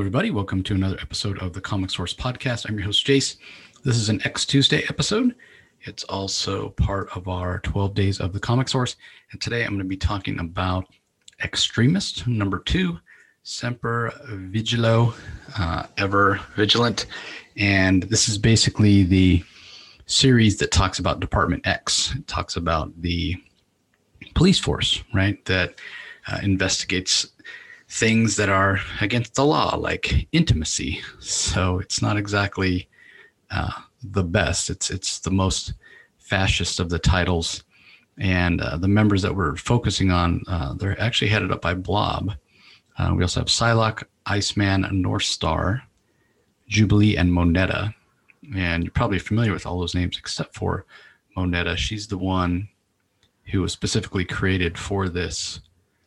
everybody. Welcome to another episode of the Comic Source Podcast. I'm your host, Jace. This is an X Tuesday episode. It's also part of our 12 Days of the Comic Source. And today I'm going to be talking about Extremist number 2, Semper Vigilo, Ever Vigilant. And this is basically the series that talks about Department X. It talks about the police force, right, that investigates things that are against the law, like intimacy. So it's not exactly the best. It's the most fascist of the titles. And the members that we're focusing on, they're actually headed up by Blob. We also have Psylocke, Iceman, North Star, Jubilee, and Moneta. And you're probably familiar with all those names except for Moneta. She's the one who was specifically created for this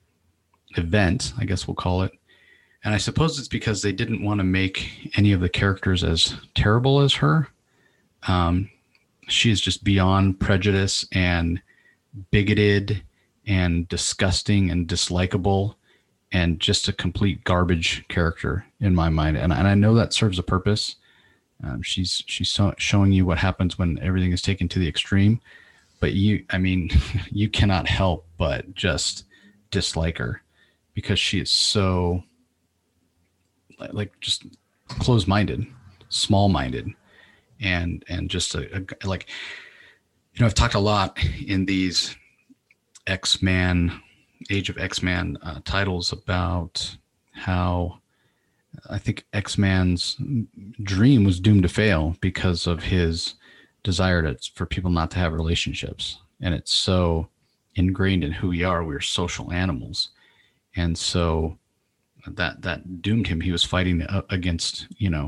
event, I guess we'll call it. And I suppose it's because they didn't want to make any of the characters as terrible as her. She is just beyond prejudice and bigoted and disgusting and dislikable and just a complete garbage character in my mind. And I know that serves a purpose. She's showing you what happens when everything is taken to the extreme. But you cannot help but just dislike her, because she is so like just closed-minded, small-minded, and just like, I've talked a lot in these X-Man, Age of X-Man titles about how I think X-Man's dream was doomed to fail because of his desire for people not to have relationships. And it's so ingrained in who we are. We're social animals. And so that doomed him. He was fighting against,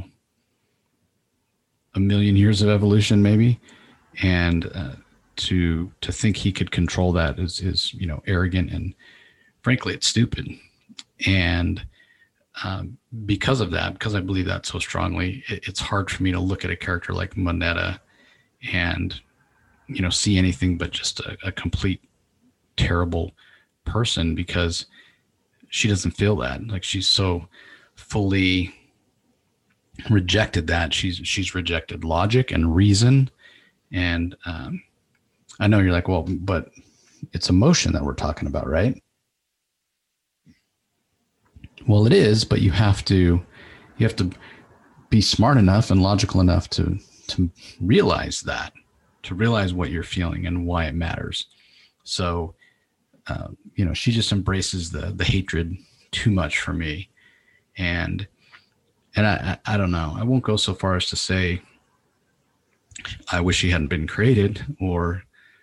a million years of evolution, maybe. And to think he could control that is arrogant, and frankly, it's stupid. And because of that, because I believe that so strongly, it's hard for me to look at a character like Moneta and, see anything but just a complete terrible person, because she doesn't feel that. Like, she's so fully rejected that. She's rejected logic and reason. And I know you're like, well, but it's emotion that we're talking about, right? Well, it is, but you have to be smart enough and logical enough to realize that, to realize what you're feeling and why it matters. So, she just embraces the hatred too much for me. And I don't know. I won't go so far as to say I wish she hadn't been created, or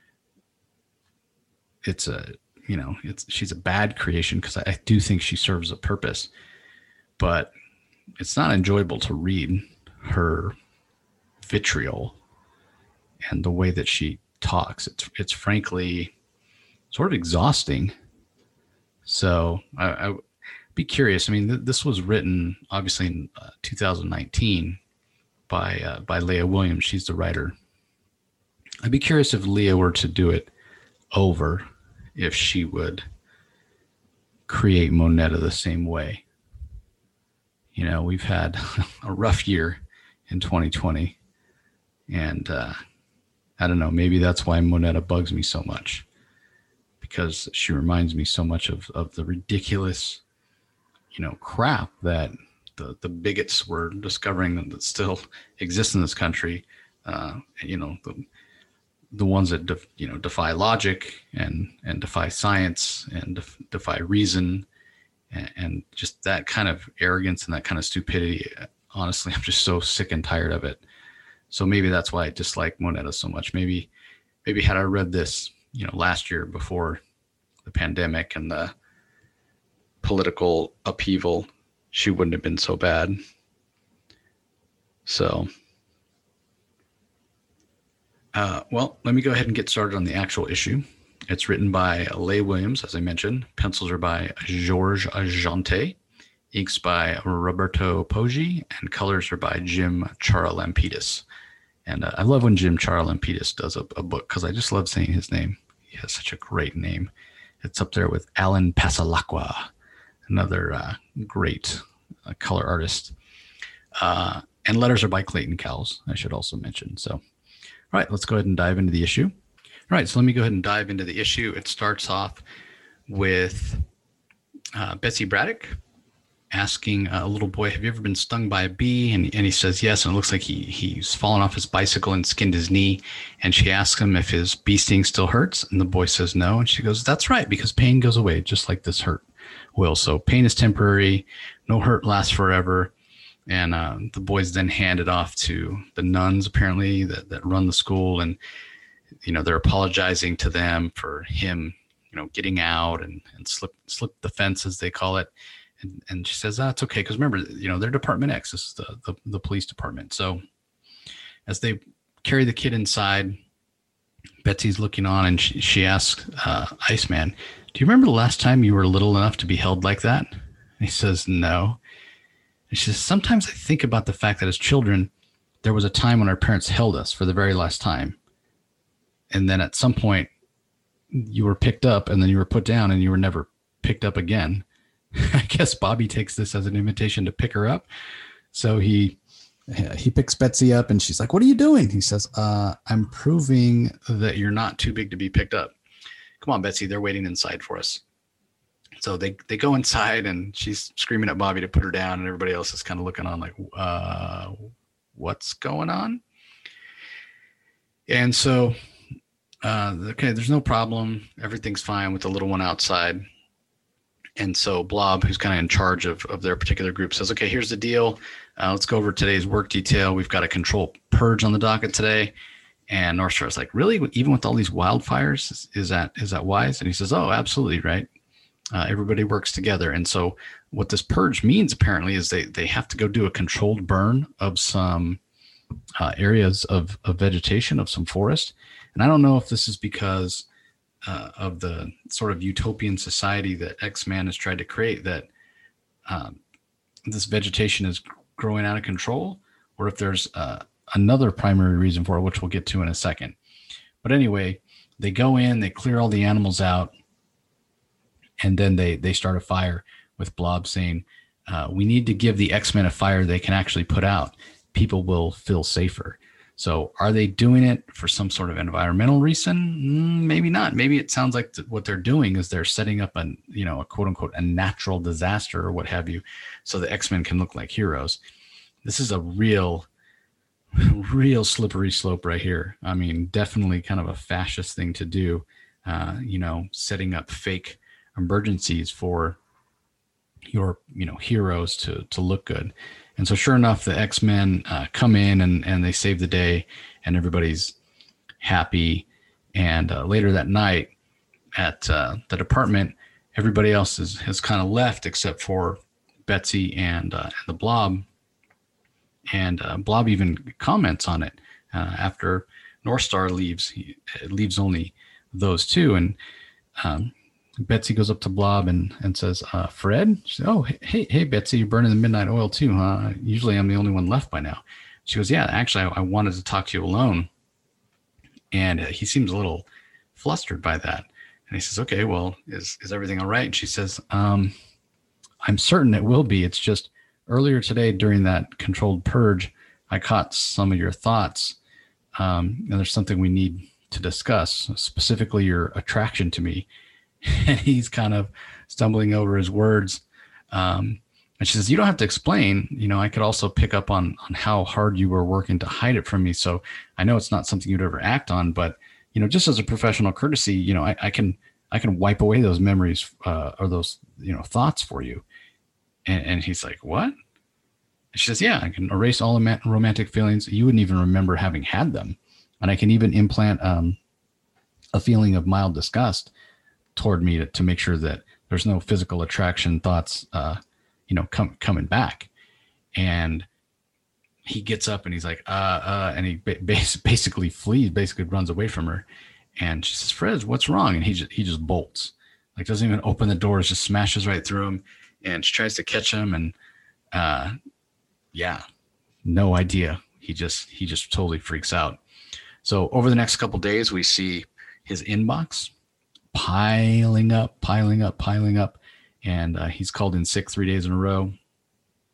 she's a bad creation, because I do think she serves a purpose. But it's not enjoyable to read her vitriol and the way that she talks. It's frankly sort of exhausting. So I be curious. I mean, this was written obviously in 2019 by Leah Williams. She's the writer. I'd be curious if Leah were to do it over, if she would create Moneta the same way. We've had a rough year in 2020, and I don't know, maybe that's why Moneta bugs me so much, because she reminds me so much of the ridiculous, crap that the bigots were discovering that still exists in this country. The ones that defy logic and defy science and defy reason, and just that kind of arrogance and that kind of stupidity. Honestly, I'm just so sick and tired of it. So maybe that's why I dislike Moneta so much. Maybe had I read this, last year before the pandemic and the political upheaval, she wouldn't have been so bad. So, well, let me go ahead and get started on the actual issue. It's written by Leigh Williams, as I mentioned. Pencils are by George Ajante. Inks by Roberto Poggi. And colors are by Jim Charalampidis. And I love when Jim Charalampidis does a book, because I just love saying his name. He has such a great name. It's up there with Alan Pasalacqua, another great a color artist. And letters are by Clayton Cowles, I should also mention. So, all right, let's go ahead and dive into the issue. All right, so let me go ahead and dive into the issue. It starts off with Betsy Braddock asking a little boy, have you ever been stung by a bee? And he says yes, and it looks like he's fallen off his bicycle and skinned his knee. And she asks him if his bee sting still hurts, and the boy says no. And she goes, that's right, because pain goes away just like this hurt will. So pain is temporary, no hurt lasts forever. And the boys then hand it off to the nuns, apparently, that run the school. And, they're apologizing to them for him, getting out and slip the fence, as they call it. And she says, it's okay. Because remember, they're Department X. This is the police department. So as they carry the kid inside, Betsy's looking on, and she asks Iceman, do you remember the last time you were little enough to be held like that? And he says, no. And she says, sometimes I think about the fact that as children, there was a time when our parents held us for the very last time. And then at some point, you were picked up, and then you were put down, and you were never picked up again. I guess Bobby takes this as an invitation to pick her up. So he picks Betsy up, and she's like, what are you doing? He says, I'm proving that you're not too big to be picked up. Come on, Betsy, they're waiting inside for us. So they go inside, and she's screaming at Bobby to put her down, and everybody else is kind of looking on like, what's going on? And so, okay, there's no problem. Everything's fine with the little one outside. And so Blob, who's kind of in charge of their particular group, says, okay, here's the deal. Let's go over today's work detail. We've got a controlled purge on the docket today. And North Star's like, really? Even with all these wildfires, is that wise? And he says, oh, absolutely, right. Everybody works together. And so what this purge means, apparently, is they have to go do a controlled burn of some areas of vegetation, of some forest. And I don't know if this is because of the sort of utopian society that X-Man has tried to create, that this vegetation is growing out of control, or if there's another primary reason for it, which we'll get to in a second. But anyway, they go in, they clear all the animals out, and then they start a fire with Blob saying, we need to give the X-Men a fire they can actually put out. People will feel safer. So are they doing it for some sort of environmental reason? Maybe not. Maybe it sounds like what they're doing is they're setting up a quote unquote, a natural disaster or what have you, so the X-Men can look like heroes. This is a real slippery slope right here. I mean, definitely kind of a fascist thing to do, setting up fake emergencies for your, heroes to look good. And so sure enough, the X-Men come in and they save the day, and everybody's happy. And later that night at the department, everybody else has kind of left except for Betsy and the Blob. And Blob even comments on it after North Star leaves. It leaves only those two. And Betsy goes up to Blob and says, Fred? She said, oh, hey, Betsy, you're burning the midnight oil too, huh? Usually I'm the only one left by now. She goes, yeah, actually, I wanted to talk to you alone. And he seems a little flustered by that. And he says, okay, well, is everything all right? And she says, I'm certain it will be. It's just earlier today during that controlled purge, I caught some of your thoughts. And there's something we need to discuss, specifically your attraction to me. And he's kind of stumbling over his words. And she says, you don't have to explain. I could also pick up on how hard you were working to hide it from me. So I know it's not something you'd ever act on, but, just as a professional courtesy, I can wipe away those memories or those, thoughts for you. And he's like, what? And she says, yeah, I can erase all romantic feelings. You wouldn't even remember having had them. And I can even implant a feeling of mild disgust toward me to make sure that there's no physical attraction thoughts, coming back. And he gets up and he's like, and he basically flees, basically runs away from her. And she says, Fred, what's wrong? And he just bolts, like doesn't even open the doors, just smashes right through him. And she tries to catch him. And no idea. He just totally freaks out. So over the next couple of days, we see his inbox piling up. And he's called in sick 3 days in a row.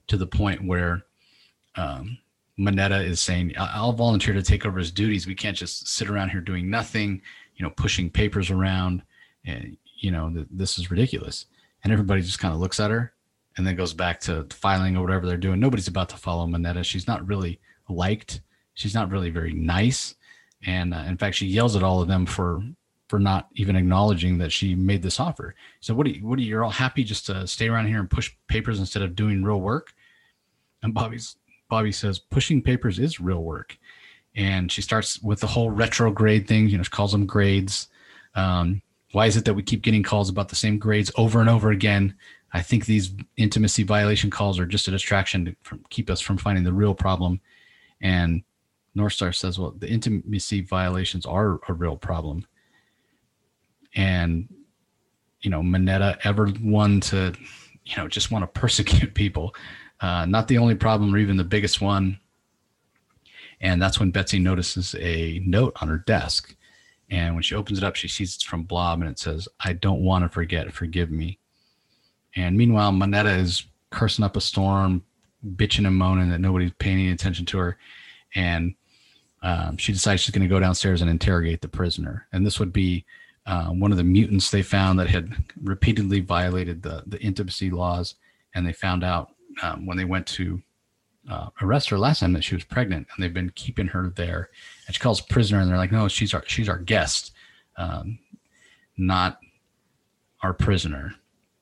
to the point where Mineta is saying, I'll volunteer to take over his duties. We can't just sit around here doing nothing, pushing papers around. And, this is ridiculous. And everybody just kind of looks at her and then goes back to filing or whatever they're doing. Nobody's about to follow Mineta. She's not really liked. She's not really very nice. And in fact, she yells at all of them for not even acknowledging that she made this offer. So you're all happy just to stay around here and push papers instead of doing real work? And Bobby says, pushing papers is real work. And she starts with the whole retrograde thing. She calls them grades. Why is it that we keep getting calls about the same grades over and over again? I think these intimacy violation calls are just a distraction to keep us from finding the real problem. And Northstar says, well, the intimacy violations are a real problem. And, Mineta, ever one to, just want to persecute people. Not the only problem or even the biggest one. And that's when Betsy notices a note on her desk. And when she opens it up, she sees it's from Blob and it says, I don't want to forget, forgive me. And meanwhile, Mineta is cursing up a storm, bitching and moaning that nobody's paying any attention to her. And she decides she's going to go downstairs and interrogate the prisoner. And this would be one of the mutants they found that had repeatedly violated the intimacy laws. And they found out when they went to arrest her last time that she was pregnant, and they've been keeping her there. And she calls prisoner, and they're like, no, she's our guest, not our prisoner.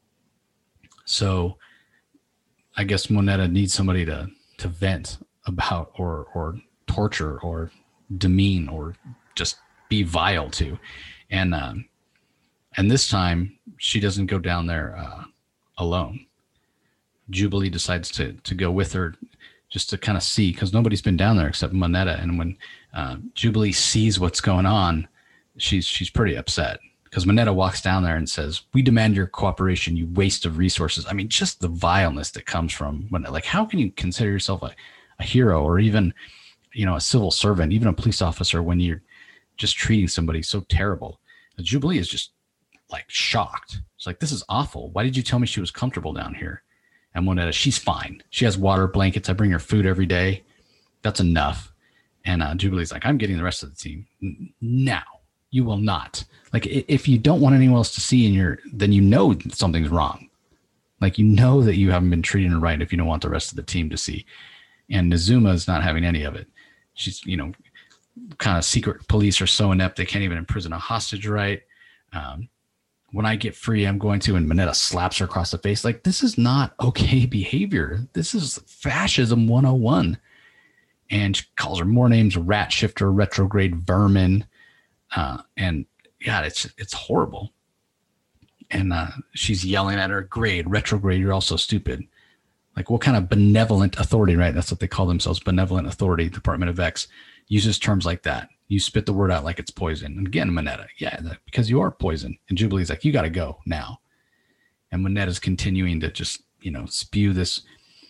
So I guess Mineta needs somebody to vent about or torture or demean or just be vile to. And this time she doesn't go down there alone. Jubilee decides to go with her just to kind of see, because nobody's been down there except Mineta. And when Jubilee sees what's going on, she's pretty upset, because Mineta walks down there and says, we demand your cooperation, you waste of resources. I mean, just the vileness that comes from Mineta. Like, how can you consider yourself a hero or even, a civil servant, even a police officer, when you're just treating somebody so terrible? Jubilee is just like shocked. It's like, this is awful. Why did you tell me she was comfortable down here? And Mineta, she's fine. She has water, blankets. I bring her food every day. That's enough. And Jubilee's like, I'm getting the rest of the team. Now, you will not. Like, if you don't want anyone else to see then something's wrong. Like, that you haven't been treating her right if you don't want the rest of the team to see. And Nazuma is not having any of it. She's, kind of secret police are so inept they can't even imprison a hostage right. When I get free, I'm going to, and Mineta slaps her across the face. Like, this is not okay behavior. This is fascism 101. And she calls her more names: rat shifter, retrograde, vermin. And God, it's horrible. And she's yelling at her, grade, retrograde, you're also stupid. Like, what kind of benevolent authority, right? That's what they call themselves, benevolent authority. Department of X uses terms like that. You spit the word out like it's poison. And again, Mineta, because you are poison. And Jubilee's like, you got to go now. And Mineta's continuing to just, spew this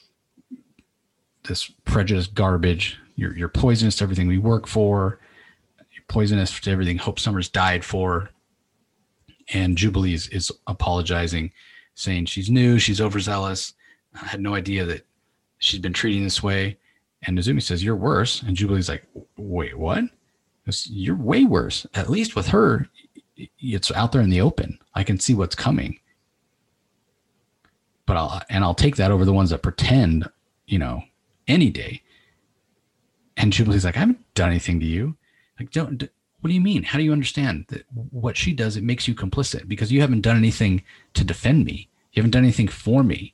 prejudiced garbage. You're poisonous to everything we work for. You're poisonous to everything Hope Summers died for. And Jubilee is apologizing, saying she's new, she's overzealous. I had no idea that she's been treating this way. And Nezumi says, you're worse. And Jubilee's like, wait, what? You're way worse. At least with her, it's out there in the open. I can see what's coming. But I'll take that over the ones that pretend, any day. And Jubilee's like, I haven't done anything to you. Like, what do you mean? How do you understand that what she does, it makes you complicit because you haven't done anything to defend me. You haven't done anything for me.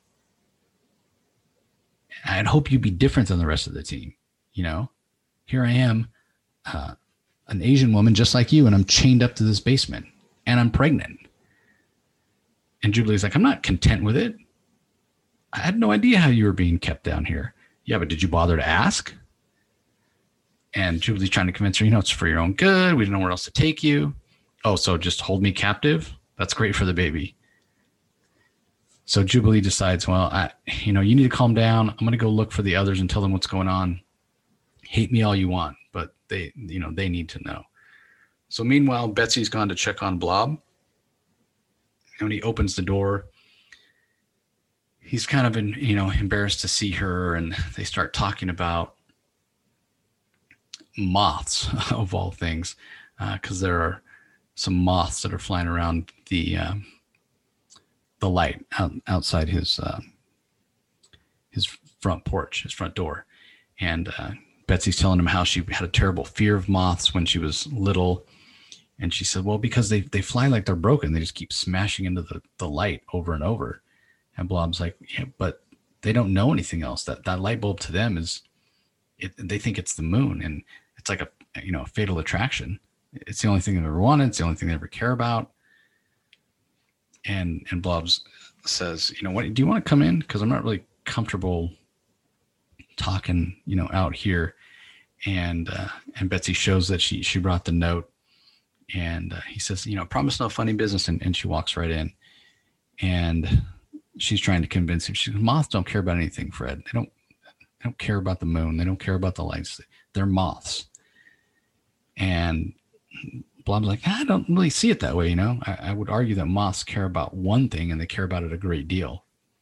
I'd hope you'd be different than the rest of the team. Here I am, an Asian woman just like you, and I'm chained up to this basement, and I'm pregnant. And Jubilee's like, I'm not content with it. I had no idea how you were being kept down here. Yeah, but did you bother to ask? And Jubilee's trying to convince her, it's for your own good. We don't know where else to take you. Oh, so just hold me captive? That's great for the baby. So Jubilee decides, well, you need to calm down. I'm going to go look for the others and tell them what's going on. Hate me all you want, but they need to know. So meanwhile, Betsy's gone to check on Blob. And when he opens the door, he's kind of embarrassed to see her, and they start talking about moths of all things, because there are some moths that are flying around the light outside his front porch, his front door. And Betsy's telling him how she had a terrible fear of moths when she was little. And she said, well, because they fly like they're broken. They just keep smashing into the light over and over. And Blob's like, yeah, but they don't know anything else. That light bulb to them they think it's the moon. And it's like a fatal attraction. It's the only thing they've ever wanted. It's the only thing they ever care about. And Blobs says, what, do you want to come in? Because I'm not really comfortable talking, out here. And Betsy shows that she brought the note. And he says, promise no funny business. And she walks right in. And she's trying to convince him. She says, moths don't care about anything, Fred. They don't care about the moon. They don't care about the lights. They're moths. And Blob's like, I don't really see it that way. I would argue that moths care about one thing, and they care about it a great deal.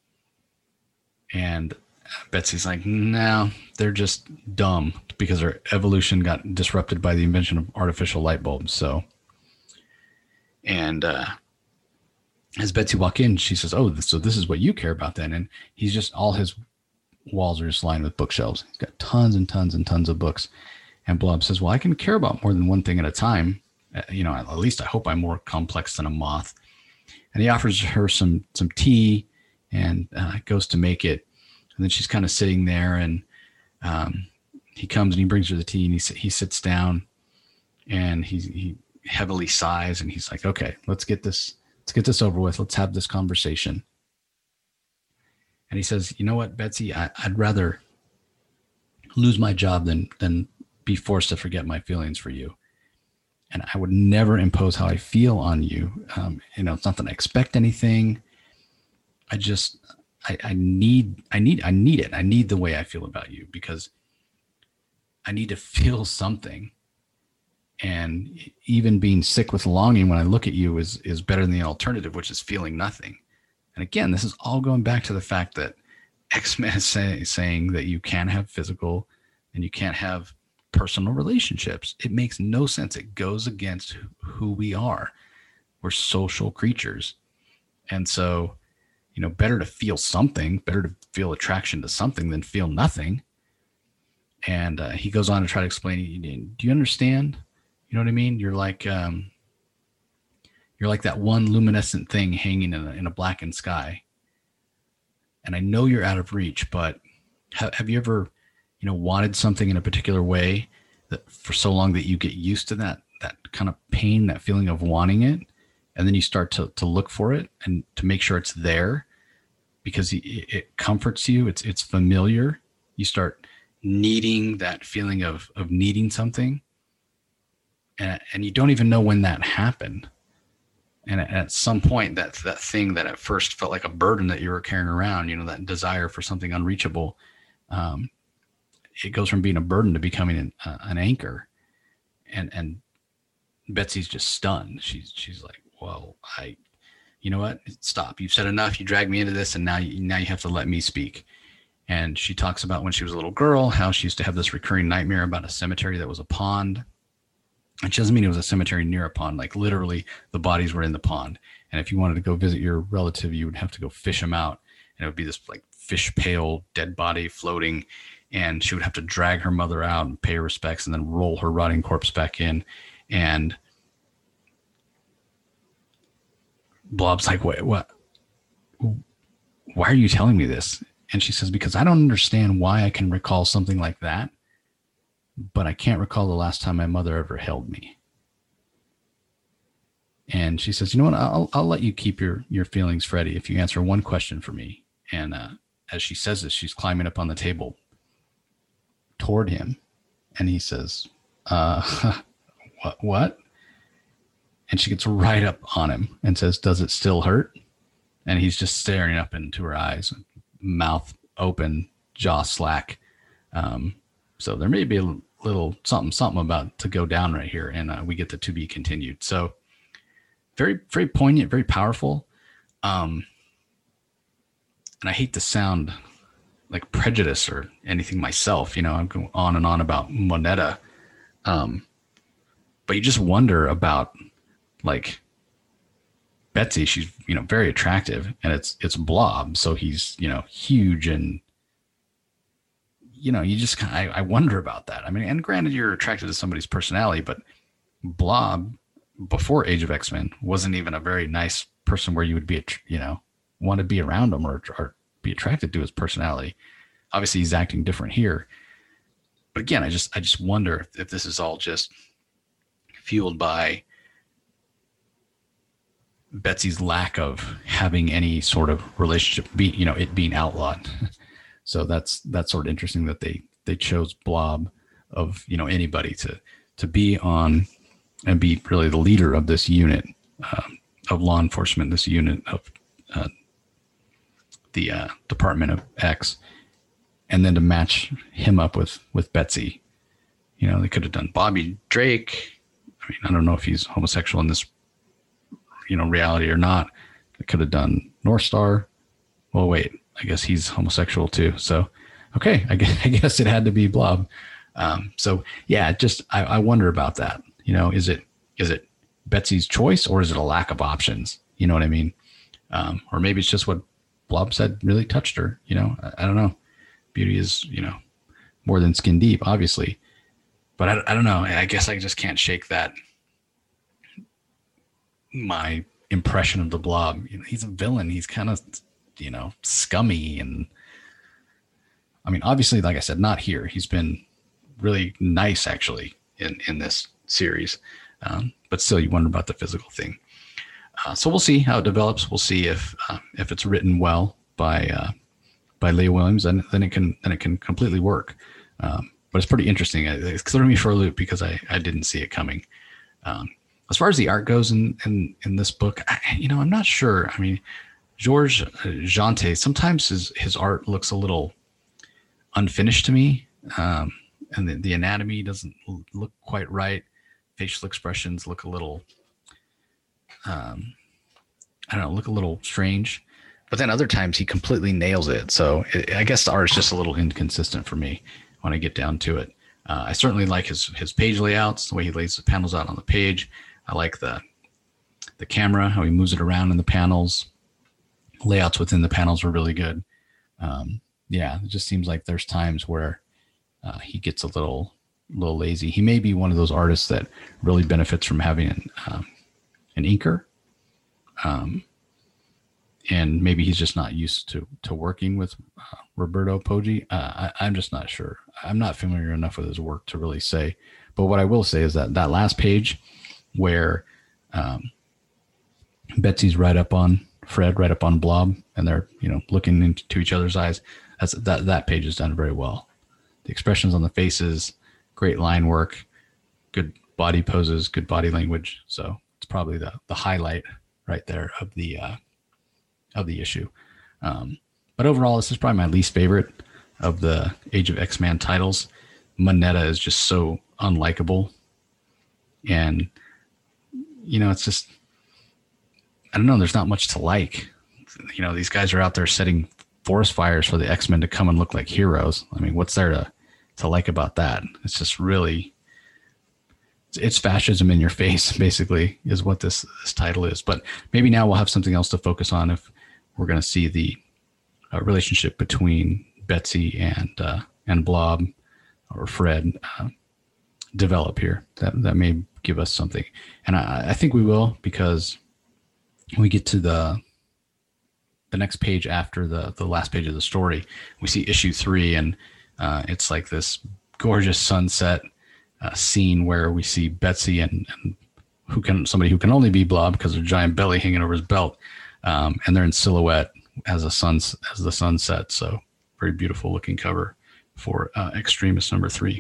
And Betsy's like, no, they're just dumb because their evolution got disrupted by the invention of artificial light bulbs. So, and as Betsy walk in, she says, oh, so this is what you care about then. And he's just, all his walls are just lined with bookshelves. He's got tons and tons and tons of books. And Blob says, well, I can care about more than one thing at a time. At least I hope I'm more complex than a moth. And he offers her some tea, and goes to make it. And then she's kind of sitting there, and he comes and he brings her the tea, and he sits down, and he heavily sighs, and he's like, okay, let's get this over with. Let's have this conversation. And he says, you know what, Betsy, I'd rather lose my job than be forced to forget my feelings for you. And I would never impose how I feel on you. It's not that I expect anything. I need it. I need the way I feel about you, because I need to feel something. And even being sick with longing when I look at you is better than the alternative, which is feeling nothing. And again, this is all going back to the fact that X-Men is saying that you can't have physical and you can't have personal relationships. It makes no sense. It goes against who we are. We're social creatures. And so, better to feel something, better to feel attraction to something than feel nothing. And he goes on to try to explain, do you understand? You know what I mean? You're like that one luminescent thing hanging in a blackened sky. And I know you're out of reach, but have you ever, wanted something in a particular way that for so long that you get used to that kind of pain, that feeling of wanting it. And then you start to look for it and to make sure it's there because it comforts you. It's familiar. You start needing that feeling of needing something. And you don't even know when that happened. And at some point, that thing that at first felt like a burden that you were carrying around, that desire for something unreachable, it goes from being a burden to becoming an anchor. And Betsy's just stunned. She's like, well, you know what? Stop. You've said enough. You dragged me into this, and now you have to let me speak. And she talks about when she was a little girl, how she used to have this recurring nightmare about a cemetery that was a pond. And she doesn't mean it was a cemetery near a pond. Like literally the bodies were in the pond. And if you wanted to go visit your relative, you would have to go fish them out. And it would be this like fish pail, dead body floating. And she would have to drag her mother out and pay her respects and then roll her rotting corpse back in. And Blob's like, wait, what? Why are you telling me this? And she says, because I don't understand why I can recall something like that, but I can't recall the last time my mother ever held me. And she says, you know what? I'll let you keep your feelings, Freddie, if you answer one question for me. And as she says this, she's climbing up on the table toward him. And he says, what? And she gets right up on him and says, does it still hurt? And he's just staring up into her eyes, mouth open, jaw slack. So there may be a little something about to go down right here. And we get the to be continued. So very, very poignant, very powerful. and I hate to sound like prejudice or anything myself, I'm going on and on about Moneta. But you just wonder about like Betsy. She's, very attractive, and it's Blob. So he's, huge, and, you just kind of, I wonder about that. I mean, and granted, you're attracted to somebody's personality, but Blob before Age of X-Men wasn't even a very nice person where you would be, want to be around him or be attracted to his personality. Obviously he's acting different here, but again, I just wonder if this is all just fueled by Betsy's lack of having any sort of relationship, it being outlawed. So that's sort of interesting that they chose Blob of, anybody to be on and be really the leader of this unit of law enforcement, this unit of the Department of X, and then to match him up with Betsy. They could have done Bobby Drake. I mean, I don't know if he's homosexual in this, reality or not. They could have done North Star. Well, wait, I guess he's homosexual too. So, okay, I guess it had to be Blob. So yeah, I wonder about that. Is it Betsy's choice, or is it a lack of options? You know what I mean? Or maybe it's just what Blob said really touched her. I don't know. Beauty is, more than skin deep, obviously. But I don't know. I guess I just can't shake that. My impression of the Blob. He's a villain. He's kind of, scummy. And I mean, obviously, like I said, not here. He's been really nice, actually, in this series. But still, you wonder about the physical thing. So we'll see how it develops. We'll see if it's written well by Leah Williams, and then it can completely work. But it's pretty interesting. It's throwing me for a loop because I didn't see it coming. As far as the art goes in this book, I'm not sure. I mean, Georges Jeantet, sometimes his art looks a little unfinished to me, and the anatomy doesn't look quite right. Facial expressions look a little, look a little strange. But then other times he completely nails it. So I guess the art is just a little inconsistent for me when I get down to it. I certainly like his page layouts, the way he lays the panels out on the page. I like the camera, how he moves it around in the panels. Layouts within the panels are really good. It just seems like there's times where he gets a little lazy. He may be one of those artists that really benefits from having an inker. And maybe he's just not used to working with Roberto Poggi. I'm just not sure. I'm not familiar enough with his work to really say. But what I will say is that last page where Betsy's right up on Fred, right up on Blob, and they're looking into each other's eyes. That page is done very well. The expressions on the faces, great line work, good body poses, good body language. So it's probably the highlight right there of the issue. But overall, this is probably my least favorite of the Age of X-Men titles. Moneta is just so unlikable. And, it's just, I don't know, there's not much to like. These guys are out there setting forest fires for the X-Men to come and look like heroes. I mean, what's there to like about that? It's just really, it's fascism in your face, basically, is what this title is. But maybe now we'll have something else to focus on if we're going to see the relationship between Betsy and Blob or Fred develop here. That may give us something. And I think we will, because we get to the next page after the last page of the story, we see issue 3, and it's like this gorgeous sunset scene where we see Betsy and somebody who can only be Blob because of a giant belly hanging over his belt, and they're in silhouette as the sun sets. So very beautiful looking cover for Extremis number 3.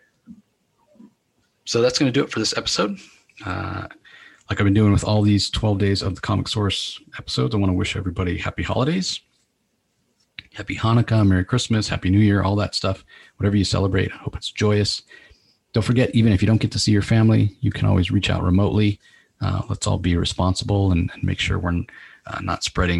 So that's going to do it for this episode. Like I've been doing with all these 12 days of the Comic Source episodes, I want to wish everybody happy holidays, happy Hanukkah, Merry Christmas, Happy New Year, all that stuff. Whatever you celebrate, I hope it's joyous. Don't forget, even if you don't get to see your family, you can always reach out remotely. Let's all be responsible and make sure we're not spreading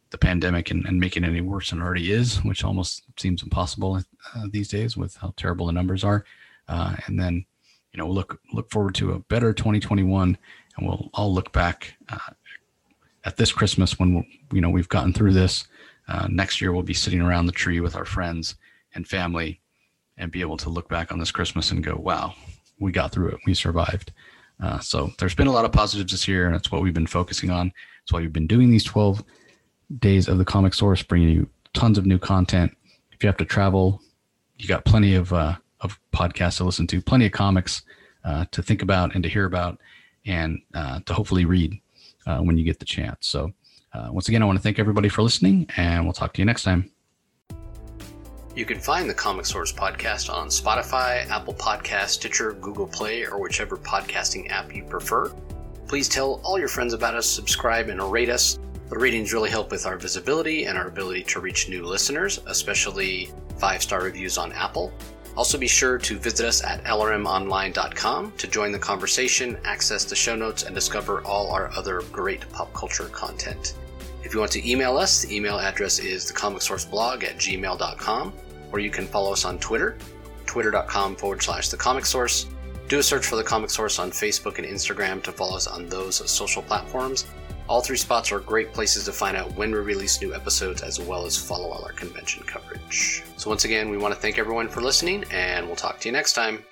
the pandemic and make it any worse than it already is, which almost seems impossible these days with how terrible the numbers are. And then, look forward to a better 2021, and we'll all look back at this Christmas when we've gotten through this. Next year, we'll be sitting around the tree with our friends and family and be able to look back on this Christmas and go, wow, we got through it. We survived. So there's been a lot of positives this year, and that's what we've been focusing on. That's why we've been doing these 12 days of the Comic Source, bringing you tons of new content. If you have to travel, you got plenty of podcasts to listen to, plenty of comics to think about and to hear about, and to hopefully read when you get the chance. So once again, I want to thank everybody for listening, and we'll talk to you next time. You can find the Comic Source podcast on Spotify, Apple Podcasts, Stitcher, Google Play, or whichever podcasting app you prefer. Please tell all your friends about us, subscribe, and rate us. The ratings really help with our visibility and our ability to reach new listeners, especially 5-star reviews on Apple. Also be sure to visit us at lrmonline.com to join the conversation, access the show notes, and discover all our other great pop culture content. If you want to email us, the email address is thecomicsourceblog@gmail.com, or you can follow us on Twitter, twitter.com/thecomicsource. Do a search for The Comic Source on Facebook and Instagram to follow us on those social platforms. All 3 spots are great places to find out when we release new episodes, as well as follow all our convention coverage. So once again, we want to thank everyone for listening, and we'll talk to you next time.